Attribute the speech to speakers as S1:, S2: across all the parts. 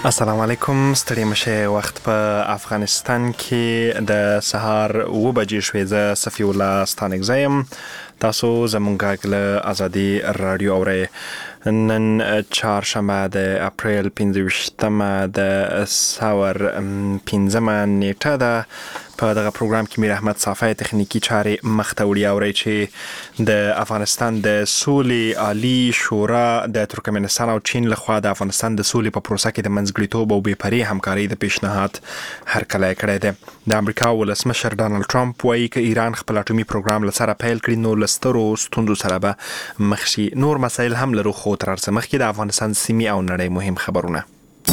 S1: السلام علیکم. ستړي مشه وخت په افغانستان کې د سهار 9 بجې شوې. زه صفی الله ستانک زیم. تاسو زمونږ له ازادي رادیو اورئ. نن چهارشنبه د اپریل 15مه د ساور 15مه نیټه ده. په دغه پروګرام کې میر احمد صافی تخنیکی چارې مخته وړي. اورئ چې د افغانستان د سولې عالی شورا د ترکمنستان او چین لخوا د افغانستان د سولې په پروسه کې د منځګړیتوب او بې پرې همکارۍ د پیشنهاد هرکلی کړی دی. د امریکا ولسمشر ډانلډ ټرمپ وایي که ایران خپل اټومي پروګرام له سره پیل کړي نو له سترو ستونزو سره به مخ شي. نور مسایل هم لرو، خو تر هر څه مخکې د افغانستان سیمې او نړۍ مهم خبرونه.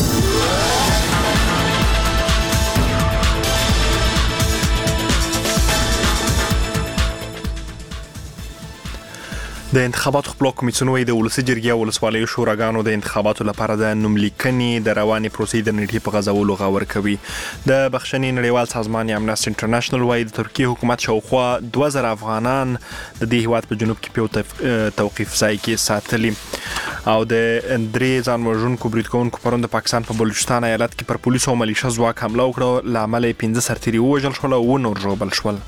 S1: د انتخاباتو خپلواک کمیسیون وايي د ولسي جرګې او ولسوالیو شوراګانو د انتخاباتو لپاره د نوملیکنې د روانې پروسې د نیټې په غځولو غور کوي. د بخښنې نړیوال سازمان امنیسټي انټرنیشنل وايي د ترکیې حکومت شاوخوا 2000 افغانان د دې هیواد په جنوب کې په توقیف ځای کې ساتلي. او د 3 ځان وژونکو برید کوونکو پرون د پاکستان په بلوچستان ایالت کې پر پولیسو او ملیشه ځواک حمله وکړه. له امله 15 سرتیري ووژل شول او نور ژوبل شول.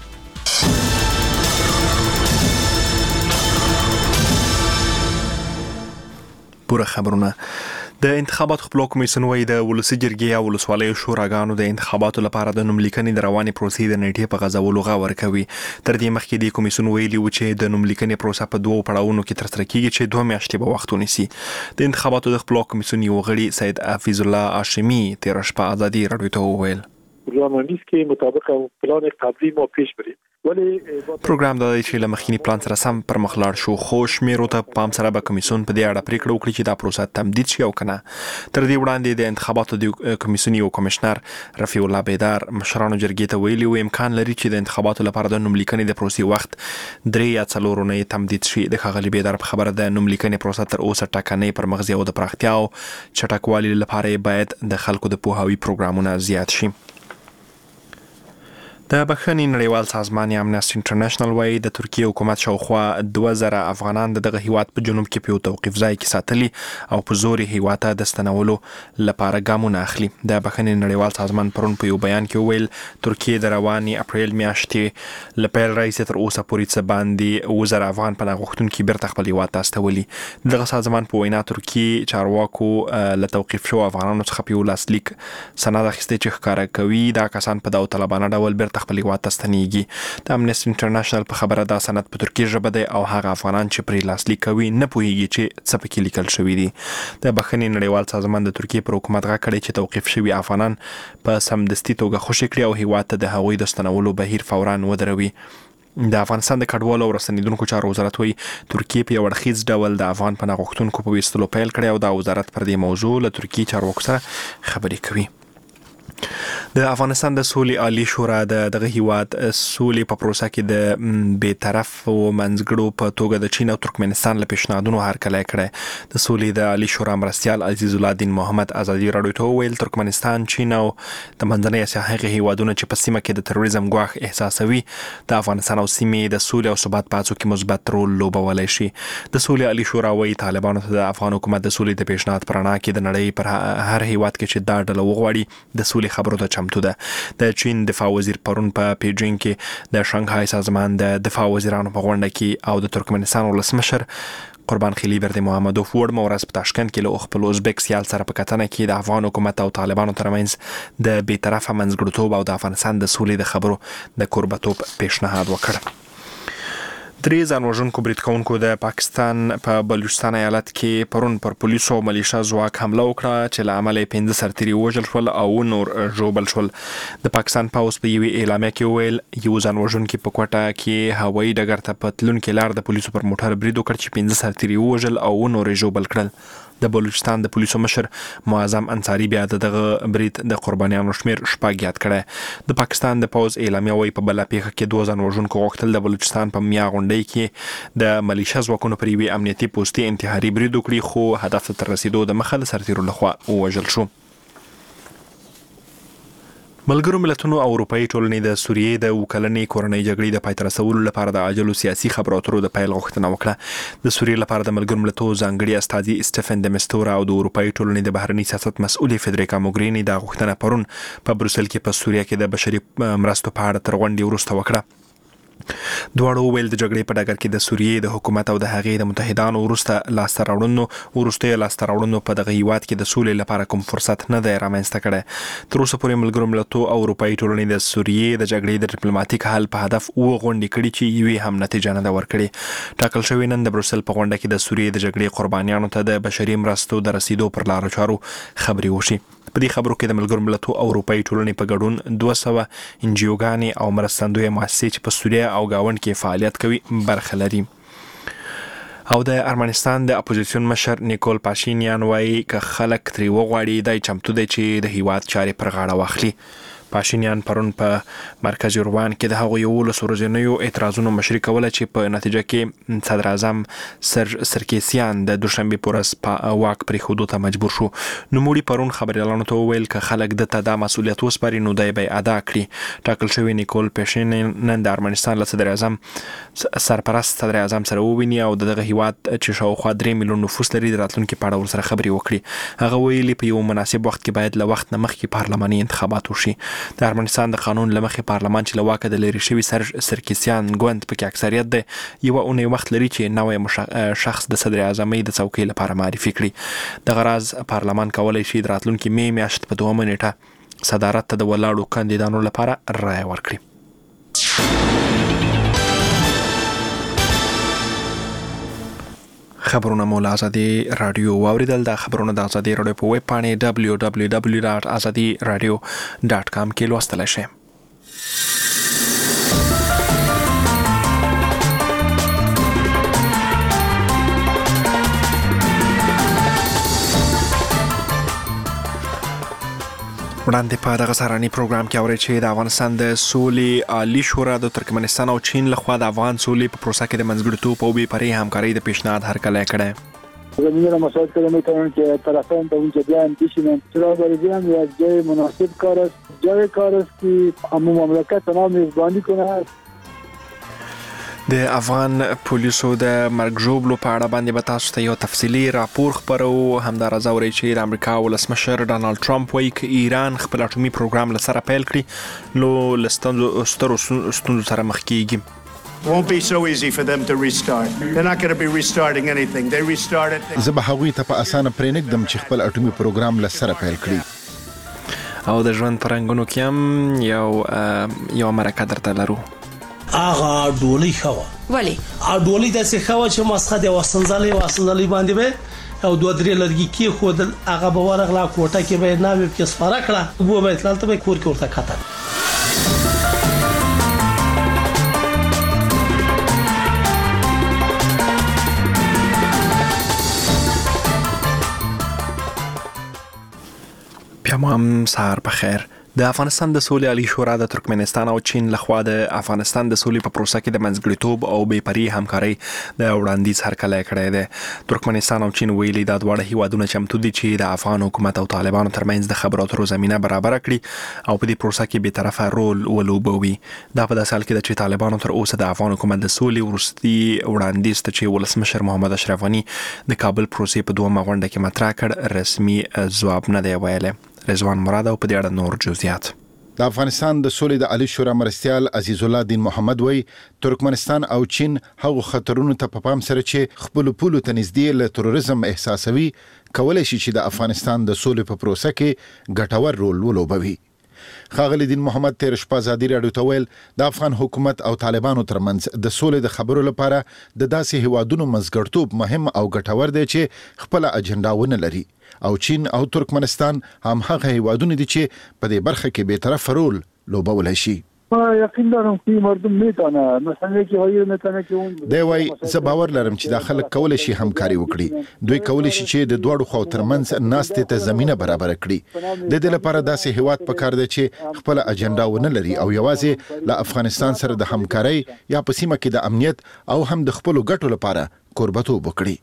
S1: پوره خبرونه. د انتخاباتو خپلواک کمیسیون وايي د ولسي جرګې او ولسوالیو شوراګانو د انتخاباتو لپاره د نوملیکنې د روانې پروسې د نیټې په غځولو غور کوي. تر دې مخکې د کمیسیون ویلي و چې د نوملیکنې پروسه په 2 پړاوونو کې ترسره کیږي چې 2 میاشتې به وخت ونیسي. د انتخاباتو د خپلواک کمیسیون یو غړي سید حفیظ الله هاشمی تیر شپه ازادي رادیو ته وویل
S2: برنامه‌ریزی که مطابق پلان قبلی ما پیش بریم.
S1: پروګرام د چې لمخینی پلان سره سم پر مخ لاړ شو، خو شمیرو ته پام سره به کمیسیون په دې اړه پریکړه وکړي چې دا پروسه تمدید شي او کنه. تر دې وړاندې د انتخاباتو د کمیسیون یو کمشنر رفیع الله بیدار مشرانو جرګې ته ویلي و امکان لري چې د انتخاباتو لپاره د نوملیکنې د پروسې وخت 3 یا 4 ورځې تمدید شي. د ښاغلي بیدار په خبره د نوملیکنې پروسه تر اوسه ټاکنې پر مغزي او د پراختیا او چټکوالي لپاره باید د خلکو د پوهاوي پروګرامونه زیات شي. د بخښنې نړیوال سازمان امنیسټي انټرنیشنل وايي د ترکیې حکومت شاوخوا 2000 افغانان دغه هیواد په جنوب کې په توقیف ځای کې ساتلي او په زور هیواد ته د ستنولو لپاره ګامونه اخلي. د بخښنې نړیوال سازمان پرون په یو بیان کې ویل ترکیې د رواني اپریل میاشتې لپاره رئیس تر اوسه پورې څه باندې 2000 افغان پناه غوښتونکي بیرته خپل هیواد ته استولي. دغه سازمان په وینا ترکیې چارواکو له توقیف شو افغانانو څخه په لاسلیک سند اخیستي چې ښکاره کوي دا کسان په داوطلبانه ډول بیرته خپل هیواد ته ستنیږي. د امنیسټي انټرنیشنل په خبره دا سند په ترکیې ژبه دی او هغه افغانان چې پرې لاسلیک کوي نه پوهیږي چې څه پکې لیکل شوی دی. د بخښنې نړیوال سازمان د ترکیې پر حکومت غږ کړی چې توقیف شوي افغانان په سمدستي توګه خوشي کړي او هیواد ته د هغوی د ستنولو بهیر فوراً ودروي. د افغانستان د کډوالو او رسنیدونکو چارو وزارت وایي ترکیې په یو اړخیز ډول د افغان پناه غوښتونکو په ویستلو پیل کړی او دا وزارت پر دې موضوع له ترکیې چارواکو سره خبرې کوي. د افغانستان د سولې عالی شورا دغه هیواد سولې په پروسه کې د بی‌طرف او منځګړو په توګه د چین او ترکمنستان له پیشنهادونو هرکلی کړی. د سولې د عالی شورا مرستیال عزیز الله دین محمد ازادي رادیو ته وویل ترکمنستان، چین او د منځنۍ اسیا هغه هیوادونه چې په سیمه کې د تروریزم ګواښ احساسوي د افغانستان او سیمې د سولې او ثبات په هڅو کې مثبت رول لوبولی شي. د سولې عالی شورا وايي طالبانو ته د افغان حکومت د سولې د پیشنهاد پر رڼا کې د نړۍ پر هر هیواد کې چې دا ډله وغواړي د سولې خبرو ته چمتو ده. د چین دفاع وزیر پرون په پیجینګ کې د شانګهای سازمان د دفاع وزیرانو په غونډه کې او د ترکمنستان ولسمشر قربان خلیبرد محمدوف وړ مورز په تاشکند کې له خپل ازبک سیال سره په کتنه کې د افغان حکومت او طالبانو ترمنځ د بی‌طرفه منځګړیتوب او د افغانستان د سولې د خبرو د کوربتوب پیشنهاد وکړ. 3 ځان وژونکو برید کوونکو د پاکستان په بلوچستان ایالت کې پرون پر پولیسو او ملیشه ځواک حمله وکړه چې له امله 15 سرتیري ووژل شول او نور ژوبل شول. د پاکستان پوځ په یوې اعلامیه کې ویل یو ځان وژونکي په کوټه کې هوایي ډګر ته په تلونکي لار د پولیسو پر موټر برید وکړ چې 15 سرتیري ووژل او نور ژوبل کړل. د بلوچستان د پولیسو مشر معظم انصاری بیا دغه برید د قربانیانو شمیر شپږ یاد کړی. د پاکستان د پوځ اعلامیه وايي په بله پیښه کې 2 ځان وژونکو غوښتل د بلوچستان په میا غونډۍ کې د ملیشه ځواکونو پر یوې امنیتي پوستې انتحاري برید وکړي خو هدف ته تر رسیدو د مخه له سرتیرو لخوا ووژل شو. ملګرو ملتونو او اروپאי ټولنې د سوریې د وکلنې کورنۍ جګړې د پای ته رسولو لپاره د عاجلو سیاسي خبرو اترو د پیل غوښتنه وکړه. د سوریې لپاره د ملګرو ملتونو ځانګړي استازي سټيفن د مستورا او د اروپאי ټولنې د بهرنی سیاست مسؤلې فدریکا موګرینی د غوښتنه پرون په بروسل کې په سوریه کې د بشري مرستو په اړه تر غونډې وروسته وکړه. دواړو ویل د جګړې په ډګر کې د سوریې د حکومت او د هغې د متحدانو وروسته لاسته راوړنو په دغه هیواد کې د سولې لپاره کوم فرصت نه دی رامنځته کړی. تر اوسه پورې ملګرو ملتونو او اروپאי ټولنې د سوریې د جګړې د ډیپلوماټیک حل په هدف غونډې کړې چې یوې هم نتیجه نه ده ورکړې. ټاکل شوی نن د بروسل په غونډه کې د سوریې د جګړې قربانیانو ته د بشري مرستو د رسیدو پر لارو چارو خبرې وشي. په دې خبرو کې د ملګرو ملتونو او اروپאי ټولنې په ګډون 200 انجیوګانې او مرستندوی مؤسسې چې په سوریه او گاوند کې فعالیت کوي برخه لري. او د ارمنستان د اپوزیسیون مشر نیکول پاشینیان وایي که خلک ترې وغواړي دی چمتو دی چې د هیواد چارې پر غاړه واخلي. پاشینیان پرون په مرکز یوروان کې د هغو 11 ورځنیو اعتراضونو مشري کوله چې په نتیجه کې صدر اعظم سرکیسیان د دوشنبه په ورځ په واک پرېښودو ته مجبور شو. نوموړي پرون خبريالانو ته وویل که خلک دته د مسؤلیت وسپاري نو دی به ادا کړي. ټاکل شوی نیکول پاشینیان نن د ارمنستان له صدر اعظم سرپرست صدر اعظم سره وویني او دغه هیواد چې شاوخوا 3 میلیون نفوس لري د راتلونکي په اړه ورسره خبرې وکړي. هغه ویلي په یو مناسب وخت کې باید له وخت نه مخکې پارلماني انتخابات وشي. د ارمنستان د قانون لمخې پارلمان چې له واکه د لري شوی سرکیسیان ګوند پکې اکثریت دی یو اونۍ وخت لري چې نوې شخص د صدر اعظمۍ د څوکۍ لپاره معرفي کړي. د غراز پارلمان کولای شي د راتلونکي می میاشت په 2 نیټه صدارت ته د ولاړو کاندیدانو لپاره رائے ورکړي. خبرونه مو له آزادي رادیو واوریدل. دا خبرونه د آزادي رادیو په ویب پاڼې www.azadiradio.com کې لوستلی شئ. وړاندې په دغه سهارني پروګرام کې اورئ چې د افغانستان د سولې عالی شورا د ترکمنستان او چین لخوا د افغان سولې په پروسه کې د منځګړیتوب او بېپرې همکارۍ د پیشنهاد هرکلی کړی.
S3: زمینه را مشاهده کنم میتونن که طرفین به اونجا بیان بشینن چرا بیان یک جای مناسب کار است جای کار است که همون مملکت تنها میزبانی کنه.
S1: د افغان پولیسو د مرګ ژوبلو په اړه باندې به تاسو ته یو تفصیلي راپور خپرو. همداراز اورئ چې د امریکا ولسمشر ډانلډ ټرمپ وایي که ایران خپل اټومي پروګرام له سره پیل کړي نو له سترو ستونزو سره مخ کیږي.
S4: Won't be so easy for them to restart. They're not going to be restarting anything. They restarted.
S5: زه به هغوی ته په اسانه پرېنږدم چې خپل اټومي پروګرام له سره پیل کړي.
S1: او د ژوند په رنګونو کې هم یو مرکه درته لرو.
S6: آغا ډولۍ خوا
S7: ولی
S6: ډولۍ داسې خوا چې مسخه د وسنځلې باندې به او 2-3 لرګي کې خودل هغه به ورغلا کوټه کې به نامې کې سپاره کړه وو به تلته به کور کې ورته کاته.
S1: پیام سهار بخیر. د افغانستان د سولې عالی شورا د ترکمنستان او چین لخوا د افغانستان د سولې په پروسه کې د منځګړیتوب او بېپرې همکارۍ د وړاندیز هرکلی کړی دی. ترکمنستان او چین ویلي دا دواړه هیوادونه چمتو دي چې د افغان حکومت او طالبانو ترمنځ د خبرو اترو زمینه برابره کړي او په دې پروسه کې بې طرفه رول ولوبوي. دا په داسې حال کې ده چې طالبانو تر اوسه د افغان حکومت د سولې وروستي وړاندیز ته چې ولسمشر محمد اشرف غني د کابل پروسې په 2مه غونډه کې مطرح کړ رسمي ځواب نه دی ویلی. رضوان مراد او په دې اړه نور جزئیات.
S5: د افغانستان د سولې د عالی شورا مرستیال عزیز الله دین محمد وای ترکمنستان او چین هغه خطرونو ته په پام سره چې خپل پولو ته نږدې له تروریزم احساسوي کولای شي چې د افغانستان د سولې په پروسه کې ګټور رول ولوبوي. ښاغلی دین محمد تیر شپه ازادي راډیو ته ویل د افغان حکومت او طالبانو ترمنځ د سولې د خبرو لپاره د داسې هیوادونو منځګړیتوب مهم او ګټور دی چې خپل اجنډا ونه لري او چین او ترکمنستان هم هغه هیوادونه دي چې په دې برخه کې به طرف رول لوبولای شي.
S3: یقین دارم که مردم میتونه مثلا که هایی میتونه که اون
S5: دی وای زه باور لرم چې دا خلک کولای شي همکاري وکړي. دوی کولای شي چې د دوړو خو ترمنځ ناستې ته زمينه برابر کړي. د دې لپاره داسې هیواد پکار دی چې خپل اجنډا ونه لري او یوازې له افغانستان سره د همکاري یا په سیمه کې د امنیت او هم د خپل ګټو لپاره قربتوب وکړي.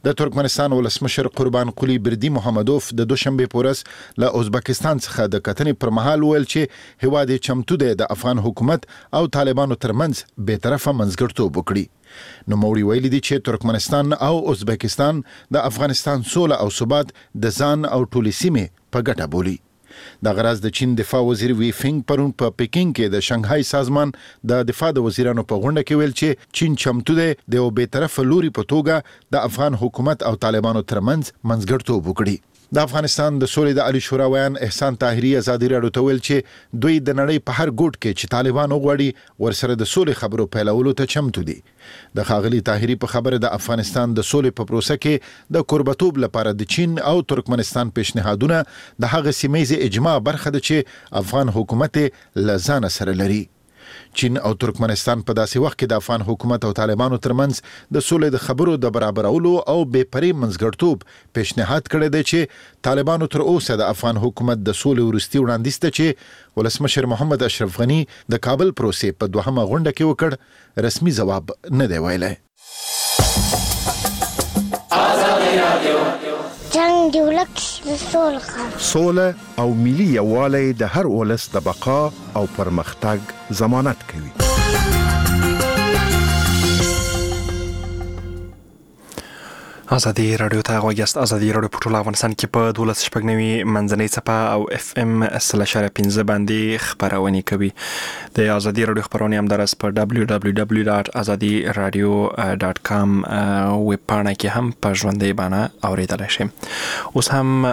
S5: د ترکمنستان ولسمشر قربان قلی بردی محمدوف د دوشنبه پورس له ازبکستان څخه د کتنې پر مهال ویل چې هیواد یې چمتو دی د افغان حکومت او طالبانو ترمنځ بې طرفه منځګړیتوب وکړي. نوموړي ویلي دي چې ترکمنستان او ازبکستان د افغانستان سوله او ثبات د ځان او ټولې سیمې په ګټه بولي. د غراز د چین دفاع وزیر وی فینګ پرون په پکینګ کې د شنغهای سازمان د دفاع د وزیرانو په غونډه کې ویل چې چین چمتو دی د یو بې طرفه لوري په توګه د افغان حکومت او طالبانو ترمنځ منځګړیتوب وکړي. د افغانستان د سولې د عالی شورا ویان احسان طاهری ازادي راډیو ته ویل چې دوی د نړۍ په هر ګوټ کې چې طالبان وغواړي ورسره د سولې خبرو پیلولو ته چمتو دي. د ښاغلي طاهری په خبره د افغانستان د سولې په پروسه کې د قربتوب لپاره د چین او ترکمنستان پیشنهادونه د هغه سیمه‌ییز اجماع برخه ده چې افغان حکومت لزان سره لري. چین او ترکمنستان په داسې وخت کې د افغان حکومت او طالبانو ترمنځ د سولې د خبرو د برابرولو او بې پرې منځګړیتوب پیشنهاد کړی دی چې طالبانو تر اوسه د افغان حکومت د سولې وروستي وړاندیز ته چې ولسمشر محمد اشرف غنی د کابل پروسې په دوهمه غونډه کې وکړ رسمي ځواب نه دی ویلی.
S7: جنگ دی ولک د
S8: سوله او ملي یووالی د هر ولس د بقا او پرمختګ ضمانت کوي.
S1: ازادي رادیو ته غوږیاست. ازادي رادیو په ټول افغانستان کې په 12.9 منځنۍ څپه او FM 0.5 باندې خبرونه کوي. د ازادي رادیو خبرونه هم درس په www.azadiradio.com ویب پاڼه کې هم په ژوندۍ بڼه اوریدلای شئ. اوس هم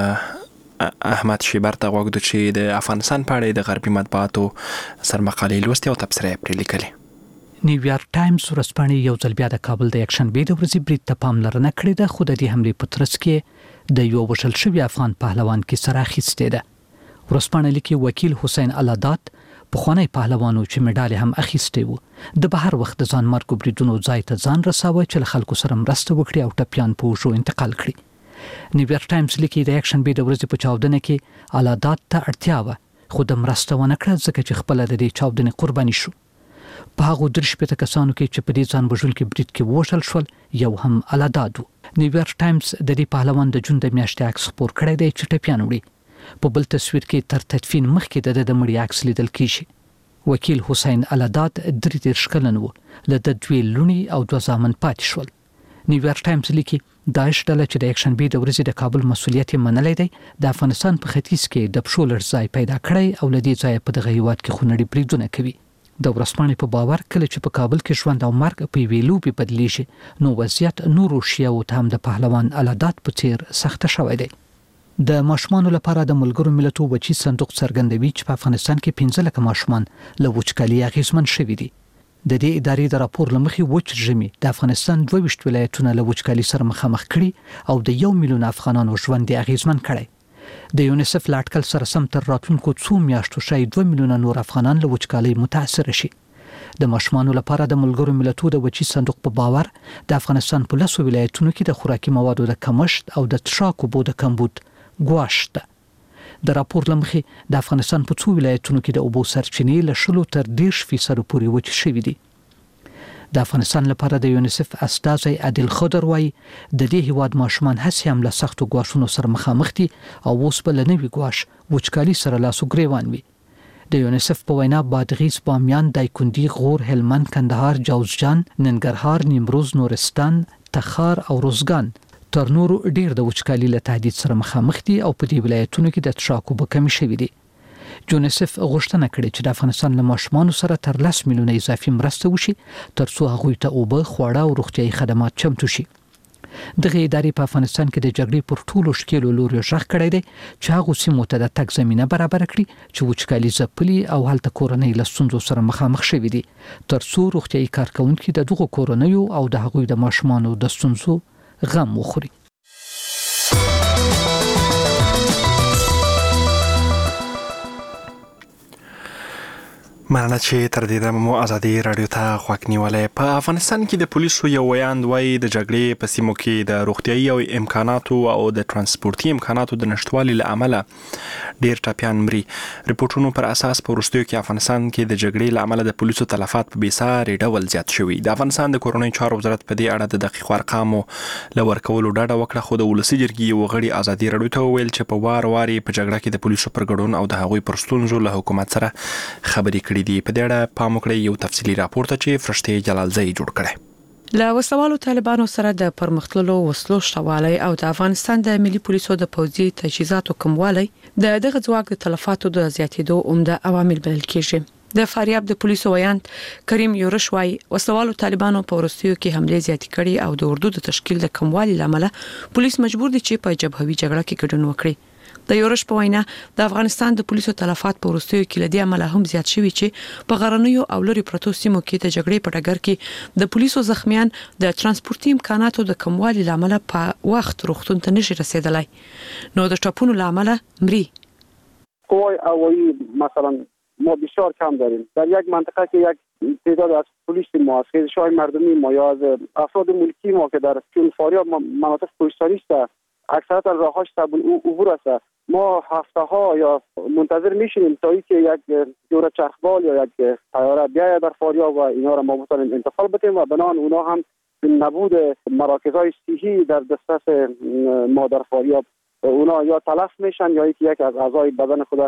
S1: احمد شیبر ته غوږ د چې د افغانستان په اړه د غربي مطبوعاتو سرمقالې لوستي او تبصرې پرې لیکلي.
S9: نیویارک ټایمز ورځپاڼې یو ځل بیا د کابل د یکشنبې د ورځې برید ته پاملرنه کړې ده، خو د دې حملې په ترڅ کې د یو وژل شوي افغان پهلوان کیسه راخیستې ده. ورځپاڼه لیکي وکیل حسین علادات پخوانی پهلوانو چې مډال هم اخیستی وو د بهر وخت د ځان مرګ بریدونو ځای ته ځان رساوه چې له خلکو سره مرسته وکړي او ټپیان په وژو انتقال کړي. نیویارک ټایمز لیکي د یکشنبې د ورځې په چاودنه کې علادات ته اړتیا وه، خو د مرسته ونه کړه ځکه چې خپله د دې چاودنې قرباني شو. په هغو 30 کسانو کې چې په دې ځان وژونکي برید کې وژل شول یو هم علادات و. نیویارک ټایمز د دې پهلوان د جون د میاشتې عکس خپور کړی دی چې ټپیان وړي. په بل تصویر کې تر تدفین مخکې د مړي عکس لیدل کیږي. وکیل حسین علادات 33 کلن و، له د 2 لونی او 2 زامن پاتې شول. نیویارک ټایمز لیکي داعش ډله چې د یکشنبې د ورځې د کابل مسؤلیت یې منلی دی د افغانستان په ختیځ کې د پښو لړزای پیدا کړی او له دې ځایه په دغه هیواد کې خونړي بریدونه کوي. د ورځپاڼې په باور کله چې په کابل کې ژوند او مرګ په یوې لوبې بدلیږي نو وضعیت نورو شیعو ته هم د پهلوان علادات په څیر سخته شوی دی. د ماشومانو لپاره د ملګرو ملتونو وچی صندوق څرګندوي چې په افغانستان کې 15 لک ماشومان له وچکالۍ اغېزمن شوي دي. د دې ادارې د راپور له مخې وچ رژیمي د افغانستان 22 ولایتونه له وچکالۍ سره مخامخ کړي او د 1 میلیون افغانانو ژوند یې اغېزمن کړی. د یونیسف لاټکل سره سم تر راتلونکو 2 میاشتو شاید 2 میلیونه نور افغانان له وچکالۍ متاثر شي. د ماشومانو لپاره د ملګرو ملتونو د وچی صندوق په باور د افغانستان په 10 ولایتونو کې د خوراکي موادو د کمښت او د څښاک اوبو د کمبود ګواښ ده. د راپور له مخې د افغانستان په 2 ولایتونو کې د اوبو سرچینې له 10 تر 30% پورې وچې شوي دي. د افغانستان لپاره د یونیسف استازی عادل خضر وایي د دې هیواد ماشومان هڅې هم له سختو ګواښونو سره مخامخ دي او اوس به له نوي ګواښ وچکالۍ سره لاس و ګریوان وي. د یونیسف په وینا بادغیس، بامیان، دایکندي، غور، هلمند، کندهار، جوزجان، ننګرهار، نیمروز، نورستان، تخار او روزګان تر نورو ډیر د وچکالۍ له تهدید سره مخامخ دي او په دې ولایتونو کې د څښاک اوبه کمې شوي دي. یونیسف غوښتنه کړې چې د افغانستان له ماشومانو سره تر 10 میلیونه اضافي مرسته وشي ترڅو هغوی ته اوبه، خواړه او روغتیايي خدمات چمتو شي. دغه ادارې په افغانستان کې د جګړې پر ټولو شکلو لوري غږ کړی دی چې هغه سیمو ته د تګ زمینه برابر کړي چې وچکالي ځپلي او هلته کورنۍ له ستونزو سره مخامخ شوي دي ترڅو روغتیايي کارکونکي د دغو کورنیو او د هغوی د ماشومانو د ستونزو غم وخوري.
S1: مننه چې تر دې دمه مو ازادي رادیو ته غوږ نیولې. په افغانستان کې د پولیسو یو ویاند وایي د جګړې په سیمو کې د روغتیايي او امکاناتو او د ترانسپورتي امکاناتو د نشټوالي له امله ډیر ټاپیان مري. ریپورتونو پر اساس په وروستیو کې افغانستان کې د جګړې له امله د پولیسو تلفات په بېساري ډول زیات شوي. د افغانستان د کورنۍ چارو وزارت په دې اړه د دقیق ارقامو له ورکولو ډاډه وکړه، خو د ولسي جرګې یو غړي ازادي راډیو ته وویل چې په وار په جګړه کې د پولیسو پر ګډون او د هغوی پر ستونزو له حکومت سره خبرې کړې دي. په دې اړه پام وکړئ یو تفصیلي راپور ته چې فرشته جلالزئی جوړ کړی.
S10: له وسلوالو طالبانو سره د پرمختللو وسلو شتوالی او د افغانستان د ملي پولیسو د پوځي تجهیزاتو کموالی د دغه ځواک د تلفاتو د زیاتېدو عمده عوامل بلل کېږي. د فاریاب د پولیسو ویاند کریم یورش وايي وسلوالو طالبانو په وروستیو کې حمله زیاتې کړې او د اردو د تشکیل د کموالی لامل پولیس مجبور دي چې په جبهوي جګړه کې ګډون وکړي. د یورش په وینا د افغانستان د پولیسو تلفات په وروستیو کې لدی عمله هم زیات شوي چې په غرنیو او لري پروتو سیمو کې د جګړې په ډګر کې د پولیسو زخمیان د ترانسپورتي امکاناتو د کموالي لامل په وخت روغتون ته نشي رسیدلای، نو د ټاپونو لامل مري.
S3: قوای هوایی مثلا ما بسیار کم داریم. در یک منطقه که یک تعداد از پلیس ما از خیزش‌های مردمی ما یا از افراد ملکی ما که در چون فاریاب مناطق کوهستانی است، اکثرا راهاش صعب العبور است. ما هفته ها یا منتظر میشیم تا اینکه یک جوره چرخبال یا یک طیاره بیاید در فاریاب و اینا را ما بتونیم انتقال بدیم و بنان اونا هم نبود مراکزهای صحی در دسترس ما در فاریاب اونا یا تلف میشن یا یک از اعضای بدن خود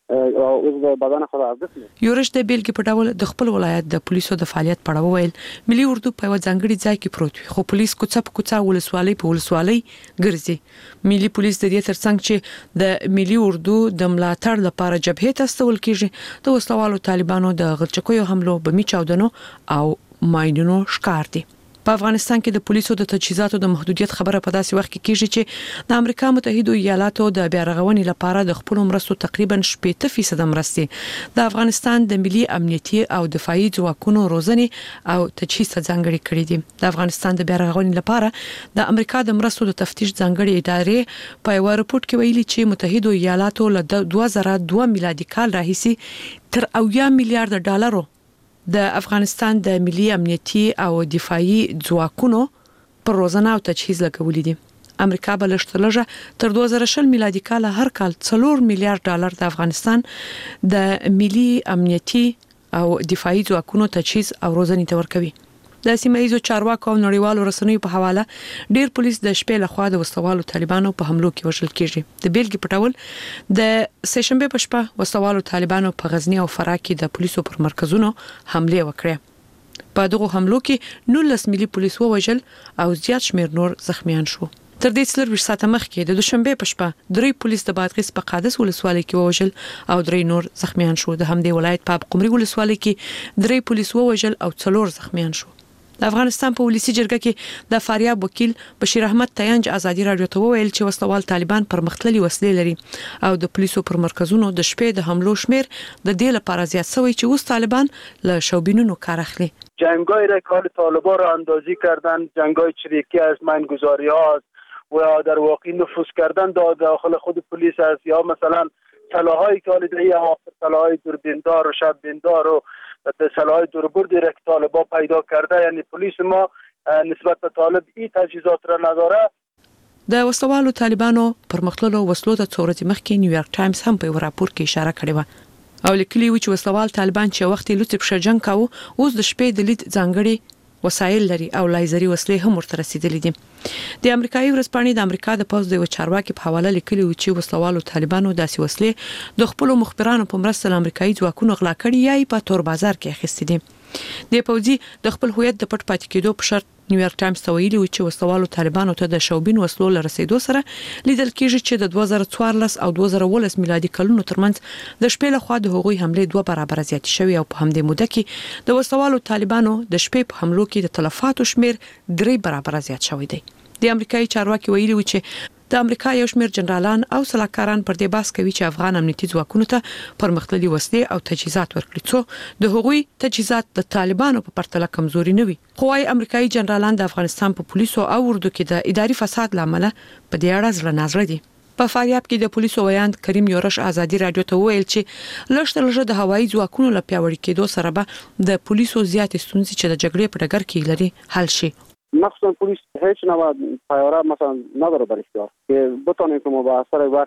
S3: عضو بدن خود از دست میشه.
S10: یورش د بیلګې په ډول د خپل ولایت د پولیسو د فعالیت په اړه وویل ملي اردو په یو ځانګړي ځای کې پروت وي، خو پولیس کوڅه په کوڅه ولسوالۍ په ولسوالۍ ګرځي. ملي پولیس د دې ترڅنګ چې د ملي اردو د ملاتړ لپاره جبهې ته استول کیږي، د وسلوالو طالبانو د غلچکیو حملو بمي چاودنو او ماینونو ښکار دي. په افغانستان کې د پولیسو د تجهیزاتو د محدودیت خبره په داسې وخت کې کیږي چې د امریکا متحده ایالاتو د بیارغونې لپاره د خپل مرستو تقریبا 80% مرستې د افغانستان د ملي امنیتي او دفاعي ځواکونو روزنې او تجهیز ته ځانګړي کړې دي. د افغانستان د بیارغونې لپاره د امریکا د مرستو د تفتیش ځانګړي ادارې په یو رپورت کې ویلي چې متحده ایالاتو له 2002 میلادي کال راهیسې تر 80 میلیارډ ډالرو د افغانستان د ملي امنیتي او دفاعي ځواکونو پر روزنه او تجهیز لګولې دي. امریکا بلشتلجه تر 2020 میلادي کال هر کال 4 میلیارډ ډالر د افغانستان د ملي امنیتي او دفاعي ځواکونو تجهیز او روزنې ته ورکوي. د سیمایي چارواکو او نړیوالو رسنیو په حواله ډیر پولیس د شپې لخوا د وسلوالو طالبانو په حملو کې وژل کیږي. د بیلګې په ډول د سهشنبه په شپه وسلوالو طالبانو په غزنی او فراه کې د پولیسو پر مرکزونو حمله وکړه. په دغه حملو کې 19 ملي پولیس ووژل او زیات شمیر نور زخمیان شو. تر دې څلور ساعته مخکې د دوشنبه په شپه 3 پولیس د بادغیس په قادس ولسوالۍ کې ووژل او 3 نور زخمیان شو. د همدې ولایت په قمري ولسوالۍ کې 3 پولیس ووژل او 4 زخمیان شو. د افغانستان په ولسی جرګه کې د فاریاب وکیل بشیر احمد تیانج ازادي راډیو ته وویل چې وسلوال طالبان پرمختللي وسلې لري او د پولیسو پر مرکزونو د شپې د حملو شمیر د دې لپاره زیات شوی چې اوس طالبان له شوبینونو کار اخلي.
S3: جنگای را کار طالبان را اندازی کردن، جنگای چریکی از مینگذاری ها و در واقع نفوذ کردن داخل خود پلیس است یا مثلا سلاح‌های که حالا سلاح‌های دوربیندار و شب‌بیندار و سلاح‌های دوربردی را که طالبان پیدا کرده، یعنی پلیس ما نسبت به طالب این تجهیزات را نداره.
S10: د وسلوالو طالبانو پرمختللو وسلو ته څورتي مخکې نیویارک ټایمز هم په یو راپور کې اشاره کړې و او لیکلي و چې وسلوال طالبان چې وخت لوڅ په جنگ کاوه اوس د شپې د لید ځانګړي وسایل لري او لایزري وسلې هم ورته رسیدلې دي. د امریکایي ورځپاڼې د امریکا د پوز د چارواکي په حواله لیکلي و چې وسلوالو طالبانو داسې وسلې د خپل مخبرانو په مرسته امریکایي ځواکونو غلا کړي یا په تور بازار کې اخیستي دي. د پوزي د خپل هویت د پټ پاتې کېدو په شرط نیویارک ټایمز ته ویلي و چې وسلوالو طالبانو ته د شوبین وسلو لرسېدو سره لیدل کېږي چې د 2014 او 2019 میلادي کلونو ترمنځ د شپې لخوا د هغوی حمله 2 برابر زیات شوی او په همدې موده کې د وسلوالو طالبانو د شپې په حملو کې د تلفاتو شمیر 3 برابر زیات شوی دی. د امریکایي چارواکي ویلي و چې د امریکا یو شمېر جنرالان او سلاکاران پر دې باس کوي چې افغان امنیتي ځواکونو ته پرمختللي وسلې او تجهیزات ورکړي څو د هغوی تجهیزات د طالبانو په پرتله کمزوري نه وي. خو وايي امریکایي جنرالان د افغانستان په پولیسو او اردو کې د اداري فساد لامل په دې اړه ځل نازړه دي. په فاریاب کې د پولیسو ویاند کریم یورش ازادي راډیو ته وویل چې لږ د هوایي ځواکونو له پیاوړي کېدو سره به د پولیسو زیات ستونزې چې د جګړې په ډګر کې لري حل شي.
S3: مخصوصا پلیس هیچ نوع طیاره مثلا نداره در اختیار که بتونیم که ما با اثر وقت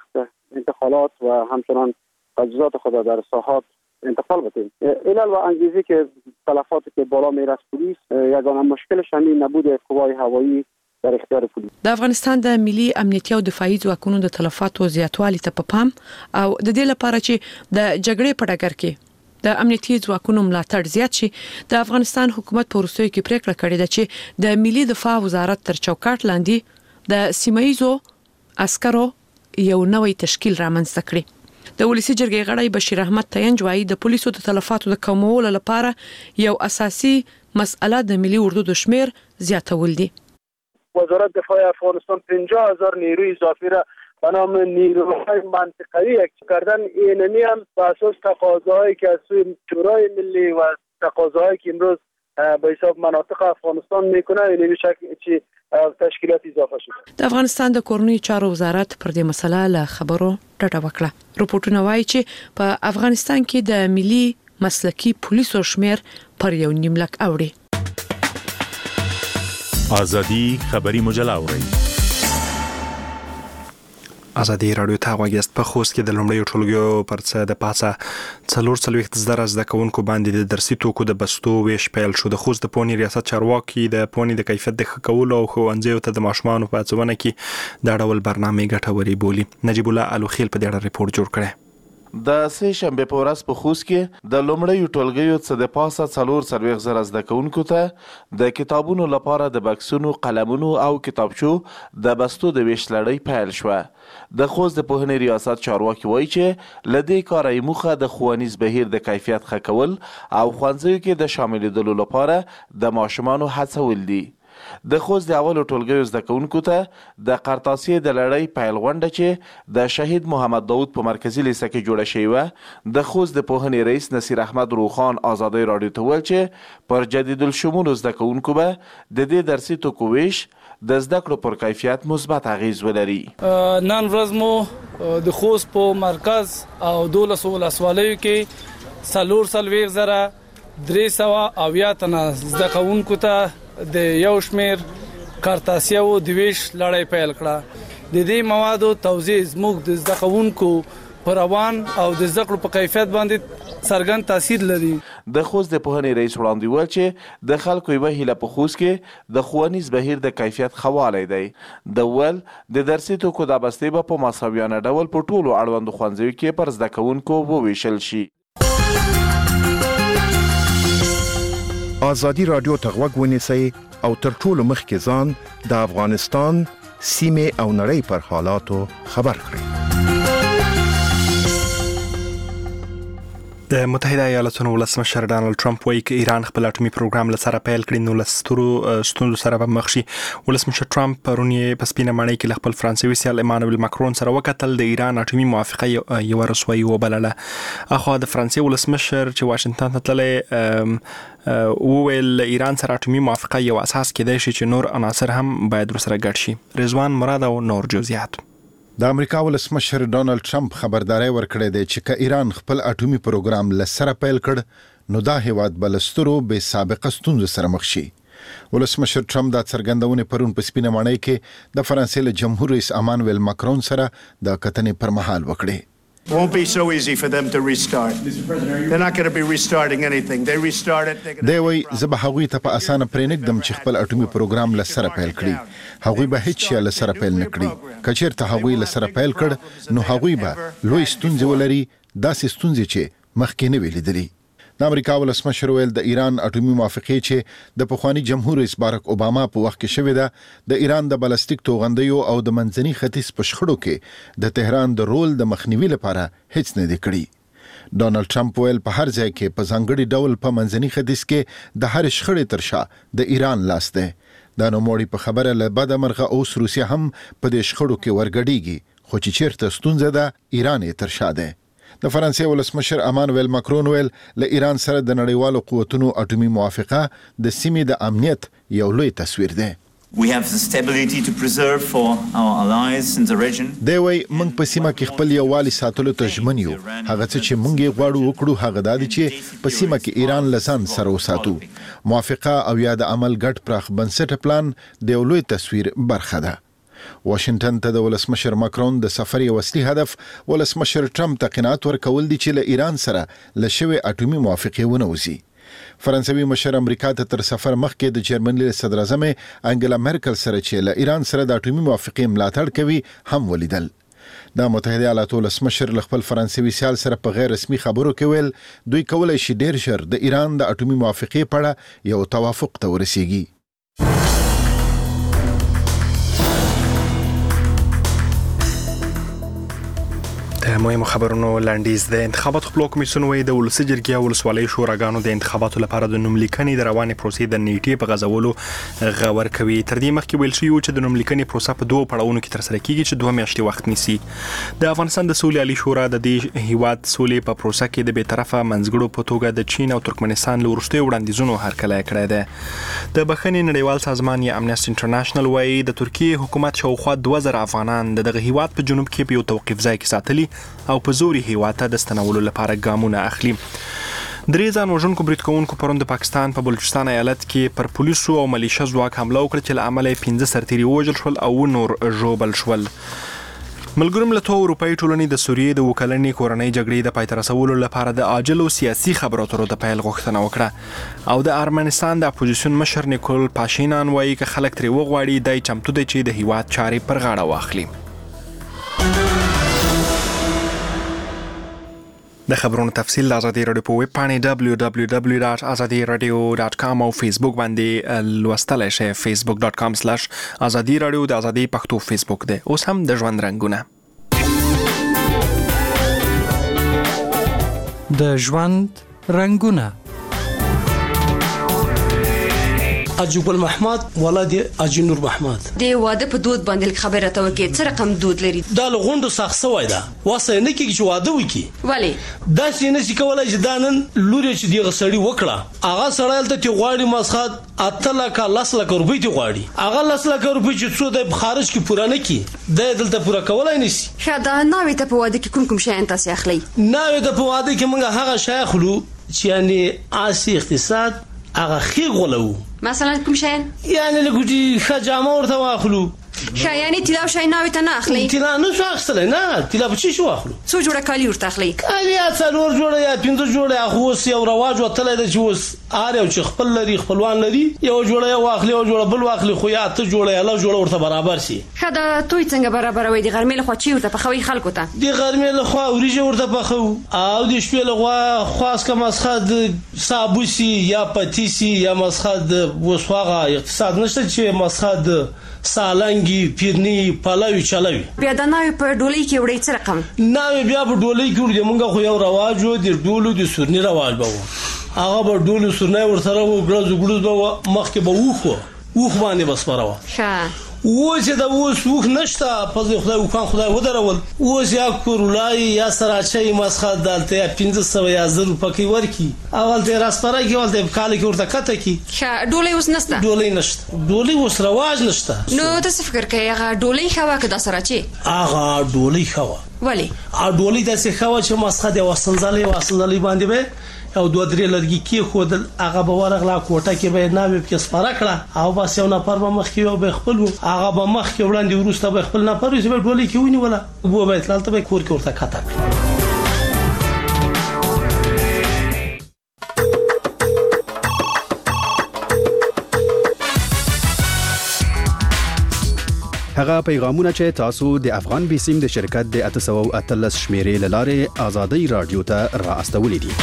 S3: انتقالات و همچنان تجهیزات خود در ساحات انتقال بدیم. علل و انگیزه که تلفاتی که بالا میره از پلیس یگانه مشکلش همین نبود قوای هوایی در اختیار پلیس.
S10: د افغانستان د ملي امنیتي او دفاعي ځواکونو د تلفاتو زیاتوالي ته په پام او د دې لپاره چې د جګړې په ډګر کې د امنیتي ځواکونو ملاتړ زیات شي د افغانستان حکومت په وروستیو کې پریکړه کړې ده چې د ملي دفاع وزارت تر چوکاټ لاندې د سیمایي عسکرو یو نوې تشکیل رامنځته کړي. د ولسی جرګې غړی بشیر احمد تینج وايي د پولیسو د تلفاتو د کمولو لپاره یو اساسي مسأله د ملي اردو د شمیر زیاتول دي.
S2: وزارت دفاع افغانستان 50,000 نیروی اضافی را به نام نیروهای منطقه‌ای کردن. اینمی هم به اساس تقاضاهایی که از سوی شورای ملی و تقاضاهایی که امروز به حساب مناطق افغانستان میکنه اینمی شکل چی تشکیلات اضافه شد.
S10: د افغانستان د کورنۍ چارو وزارت پر دې مسله له خبرو ډډه وکړه. رپورټونه وایي چې په افغانستان کې د ملي مسلکي پولیسو شمیر پر 1.5 لک اوړي.
S11: آزادی خبری مجله اورئ.
S1: ازادي رادیو ته غوږیاست. په خوست کې د لومړیو ټولګیو پر څه د پاسه 440 زده کوونکو باندې د درسي توکو د بستو ویش پیل شو. د خوست د پونی ریاست چارواکي د پونی د کیفیت د ښه کولو او ښوونځیو ته د ماشومانو په هڅونه کې دا ډول برنامې ګټورې بولي. نجیب الله الوخیل په دې اړه ریپورت جوړ کړی.
S12: د سه شنبه په ورځ په خوست کې د لومړیو ټولګیو څخه د پاسه 440 زده کوونکو ته د کتابونو لپاره د بکسونو، قلمونو او کتابچو د بستو د ویش لړۍ پیل شوه. د خوست د پوهنې ریاست چارواکي وایي چې له دې کاره یې موخه د ښوونیز بهیر د کیفیت ښه کول او ښوونځیو کې د شاملېدلو لپاره د ماشومانو هڅول دي. د خوست د اولو ټولګیو زده کوونکو ته د قرطاسیې د لړۍ پیل غونډه چې د شهید محمد داود په مرکزي لیسه کې جوړه شوې وه، د خوست د پوهنې رئیس نصیر احمد روخان ازادۍ راډیو ته وویل چې پر جدیدالشمولو زده کوونکو به د دې درسي توکو ویش د زده کړو پر کیفیت مثبت اغیز ولري.
S13: نن ورځ مو د خوست په مرکز او 12 ولسوالیو کې 440,300 تنه زده کوونکو ته د یو شمیر کارتاسیو د ویش لړۍ پیل کړه. د دې موادو توزیع زموږ د زده کوونکو پر روان او د زده کړو په کیفیت باندې څرګند تاثیر لري.
S12: د خوست د پوهنې رئیس وړاندې وویل چې د خلکو یوه هیله په خوست کې د ښوونیز بهیر د کیفیت ښه والی دی. د ویل د درسي توکو دا بستې به په مساویانه ډول په ټولو اړوندو ښوونځیو کې پر زده کوونکو وویشل شي.
S8: آزادی رادیو ته غوږ ونیسئ او تر ټولو مخکې ځان د افغانستان سیمې او نړۍ پر حالاتو خبر کړئ.
S1: د متحده ایالاتونو ولسمشر ډانلډ ټرمپ وایي چې ایران خپل اټومي پروګرام له سره پیل کړي نو له سترو ستونزو سره به مخ شي. ولسمشر ټرمپ پرون یې په سپینه ماڼۍ کې له خپل فرانسوي سیال ایمانویل ماکرون سره وکتل. د ایران اټومي موافقه یوه رسوایي وبلله. اخوا د فرانسې ولسمشر چې واشنگټن ته تللی وویل ایران سره اټومي موافقه یو اساس کېدای شي چې نور عناصر هم باید ورسره ګډ شي. رضوان مراد او نور جزئیات.
S5: د امریکا ولسمشر ډونالد ټرمپ خبرداري ورکړې ده چې که ایران خپل اټومي پروګرام لسره پیل کړ نو دا هیواد بلسترو به سابقه ستونزو سره مخ شي. ولسمشر ټرمپ دا څرګندونه پرون په سپینه ماڼۍ کې د فرانسې له جمهور رئیس ایمانویل ماکرون سره د کتنې پر مهال وکړي.
S4: It won't be so easy for them to restart. They're not going to be restarting anything. They restarted.
S5: دی وای زه به هغوی ته په اسانه پرېنږدم چې خپل اټومي پروګرام لسره پیل کړي. هغوی به هیڅ شی لسره پیل نه کړي. که چېرته هغوی لسره پیل کړ نو هغوی به لوی ستونزې ولري، داسې ستونزې چې مخکې نه وې لیدلي. د امریکا ولسمشر ویل د ایران اټومي موافقې چې د پخوانی جمهور رئیس باراک اوباما په وخت کې شوې ده د ایران د بلستیک توغندیو او د منځني ختیځ په شخړو کې د تهران د رول د مخنیوي لپاره هیڅ نه دی کړی. ډونالد ټرمپ ویل په هر ځای کې په ځانګړي ډول په منځني ختیځ کې د هر شخړې تر شا د ایران لاس دی. دا نوموړي په خبره له بده مرغه اوس روسیا هم په دې شخړو کې ورګډیږي، خو چې چیرته ستونزه ده ایران یې تر شا دی. د فرانسې ولسمشر ایمانویل ماکرون ویل له ایران سره د نړیوالو قوتونو اټومي موافقه د سیمې د امنیت یو لوی تصویر دی.
S14: We have the stability to preserve for our allies in the region.
S5: دی وای موږ په سیمه کې خپل یووالي ساتلو ته ژمن یو. هغه څه چې موږ یې غواړو وکړو هغه دا دی چې په سیمه کې ایران له ځان سره وساتو. موافقه او یا د عمل ګډ پراخ بنسټه پلان د یو لوی تصویر برخه ده. واشنگټن ته د ولسمشر ماکرون د سفر یو اصلي هدف ولسمشر ټرمپ ته قناعت ورکول دي چې له ایران سره له شوې اټومي موافقې ونوځي. فرانسوي مشر امریکا ته تر سفر مخکې د جرمني صدر اعظم انګلا مرکل سره چې له ایران سره د اټومي موافقې ملاتړ کوي هم ولیدل. د متحده ایالاتو ولسمشر له خپل فرانسوي سیال سره په غیر رسمي خبرو کې ویل دوی کولای شي ډیر ژر د ایران د اټومي موافقې په اړه یو توافق ته ورسیږي.
S1: مهمو خبرونو لاندیز د انتخاباتو خپل کمیسیون وایي د ولسي جرګې او ولسوالۍ شوراګانو د انتخاباتو لپاره د نوملیکنې د روانې پروسې د نیټې په غځولو غور کوي. تر دې مخکې ویل شوی چې د نوملیکنې پروسه په دوه پړاوونو کې ترسره کیږي چې 2 میاشتې وخت نیسي. د افغانستان د سولې عالی شورا د دې هیواد سولې په پروسه کې د بیطرفه منځګړو په توګه د چین او ترکمنستان له وروستیو وړاندیزونو هرکلی کړی دی. د بخښنې نړیوال سازمان یا امنیسټي انټرنیشنل وایي د ترکیې حکومت شاوخوا 2000 افغانان دغه هیواد په جنوب کې په یو توقیف ځای کې ساتلي او په زوري هیواد ته د ستنولو لپاره ګامونه اخلي. درې ځان وژونکو برید کوونکو پرون د پاکستان په بلوچستان ایالت کې پر پولیسو او ملیشه ځواک حمله وکړه چې له امله 15 سرتیري ووژل شول او نور ژوبل شول. ملګرو ملتونو اروپایي ټولنې د سوریې د وکلنې کورنۍ جګړې د پای ته رسولو لپاره د عاجلو سیاسي خبرو اترو د پیل غوښتنه وکړه او د ارمنستان د اپوزیسیون مشر نیکول پاشینان وایي که خلک ترې وغواړي دی چمتو دی چې د هیواد چارې پر غاړه واخلي. د خبرونو تفصیل د ازادي رادیو په ویب پاڼې www.azadiradio.com او فیسبوک باندې لوستلای شئ. facebook.com/azadi radio د ازادي پښتو فیسبوک دی. اوس هم د ژوند رنگونه.
S15: د ژوند رنگونه
S6: اجوبل محمد ولادت اجي نور محمد
S16: د واده په دود باندې خبره تا وکي څه رقم دود لري
S6: دا لغوندو سخصه وای دا واسه نه کیږي چې واده وکي
S16: ولی
S6: دا سینه چې کولای چې دانن لوري چې دی غسړی وکړه هغه سړی ته تی غواړي مسخات اتل کا لاس لک روپۍ تی غواړي هغه لاس لک روپۍ چې څو د خارج کې پوره نه کی د دلته پوره کولای نشي
S16: خدا ناوي ته په واده کې کوم شی انت اخلي
S6: ناوي ته په واده کې موږ هغه شی اخلو چې یعنی آسی اقتصاد هغه خي غلو
S16: مثلا کوم شی
S6: یعنی لګوټي خجامه ورته واخلو
S16: یعنی تلاو شي ناوي ته نه اخلي
S6: تلا نه شو اخلي نه تلا په شي واخلو
S16: څو جوړه کالی ورته اخلي
S6: کالی څلور جوړه یا 15 جوړه اخو یو رواج وتل د چوس اره او چې خپل لري خپلوان لري یو جوړه واخلي او جوړه بل واخلي خو یا ته جوړه الله جوړه ورته برابر شي
S16: خدا توي څنګه برابر وي د غرمې له خو چی ورته په خوي خلکو ته
S6: د غرمې له خو وريجه ورته په خو او د شپې له خو خاص کا مسخد صابوسي یا پتیسي یا مسخد وسواغه اقتصاد نشته چې مسخد سالنګي پیرني پلاوي چلاوي
S16: بیا د ناوي په ډولۍ کې وړي څه رقم
S6: ناوي بیا په ډولۍ کې وړي مونږ خو یو رواج و د ډولو د سورني رواج به هغه په ډولو سورني ورسره و ګړز به مخکې به وخ باندې بس پروا
S16: ښه
S6: وځي دا وښوخ نشته په خدای وکړ خدای ودرول وځي یا کورلای یا سراچي مسخه دالته 1500 یا 1000 پکې ورکی اول دې راستره کې ول دې کال کې ورته کته کی
S16: ښه ډولۍ اوس نشته
S6: ډولۍ نشته ډولۍ اوس رواج نشته
S16: نو تاسو فکر کوئ هغه ډولۍ خوا کې د سراچي
S6: هغه ډولۍ خوا
S16: ولی
S6: ډولۍ د څه خوا چې مسخه د وسنځلې باندې به او دوه درې لرګي کې خودل هغه به ورغلا کوټه کې به نامې کې سپاره کړه او بس یو نفر به مخ کې به خپل هغه به مخ کې وړاندې ورسته به خپل نفر چې به ډولۍ کې ونی ولا وو به تلته به کور کې ورته کاته
S17: هغه پیغامونه چې تاسو د افغان بیسیم د شرکت د 813 شمیرې لاره آزادي رادیو ته را استولې دي.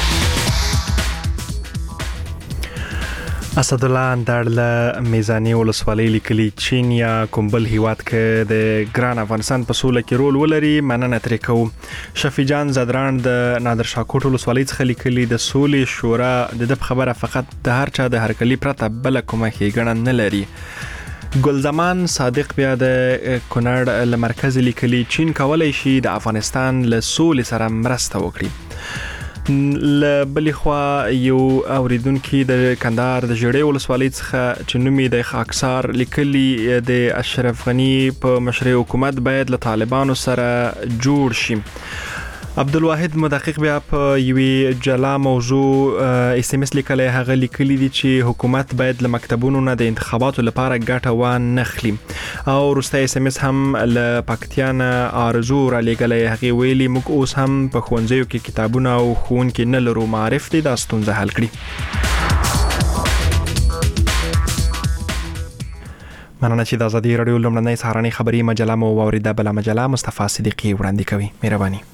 S1: اسد الله اندړله میزانی ولسوالۍ لیکلي چین یا کومبل هیواد کې د ګران افغانستان په سوله کې رول ولري مننه ترې کوو. شفیع جان زدران د نادر شاه کوټ ولسوالۍ څخه لیکلي د سولې شورا د خبره فقط د هر چا د هرکلی پرته بل کومه ښېګڼه نه لري. ګلزمان صادق بیا د کونړ له مرکز لیکلي چین کولای شي د افغانستان له سولې سره مرسته وکړي. بلې خوا یو اوریدونکي د کندهار د ژړې ولسوالۍ څخه چې نوم یې د خاکسار لیکلي د اشرف غني په مشرۍ حکومت باید له طالبانو سره جوړ شي. عبدالواحد مدقق بیا په یوې جلا موضوع اس ام اس لیکلی هغه لیکلي دي چې حکومت باید له مکتبونو نه د انتخاباتو لپاره ګټه وانه خلي او وروسته اس ام اس هم له پکتیا نه آرزو را لېږلی هغې ویلي موږ اوس هم په ښوونځیو کې کتابونه او ښوونکي نه لرو معارف دي دا ستونزه حل کړي. مننه چې د ازادي راډیو لومړنۍ سهارنۍ خبري مجله مو واوریده. بله مجله مصطفی صدیقي وړاندې کوي. مهرباني.